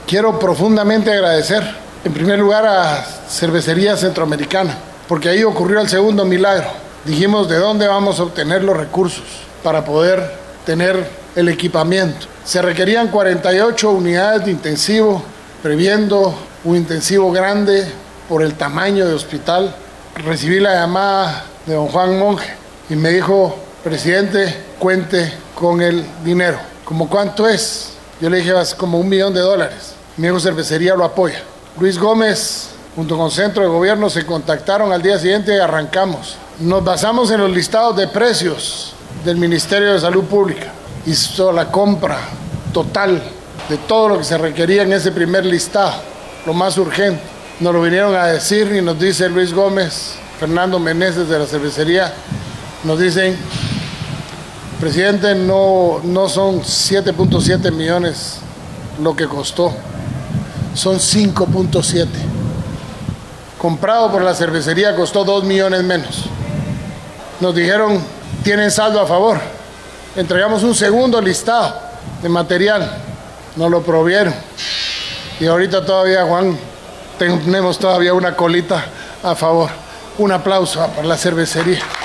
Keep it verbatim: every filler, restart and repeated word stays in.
Quiero profundamente agradecer, en primer lugar, a Cervecería Centroamericana, porque ahí ocurrió el segundo milagro. Dijimos, ¿de dónde vamos a obtener los recursos para poder tener el equipamiento? Se requerían cuarenta y ocho unidades de intensivo, previendo un intensivo grande por el tamaño de hospital. Recibí la llamada de don Juan Monge y me dijo, presidente, cuente con el dinero. ¿Cómo cuánto es? Yo le dije, es como un millón de dólares. Mi hijo Cervecería lo apoya. Luis Gómez, junto con Centro de Gobierno, se contactaron al día siguiente y arrancamos. Nos basamos en los listados de precios del Ministerio de Salud Pública. Hizo la compra total de todo lo que se requería en ese primer listado, lo más urgente. Nos lo vinieron a decir y nos dice Luis Gómez, Fernando Meneses de la cervecería, nos dicen, presidente, no, no son siete punto siete millones lo que costó, son cinco punto siete. Comprado por la cervecería costó dos millones menos. Nos dijeron, tienen saldo a favor. Entregamos un segundo listado de material, nos lo provieron. Y ahorita todavía, Juan, tenemos todavía una colita a favor. Un aplauso para la cervecería.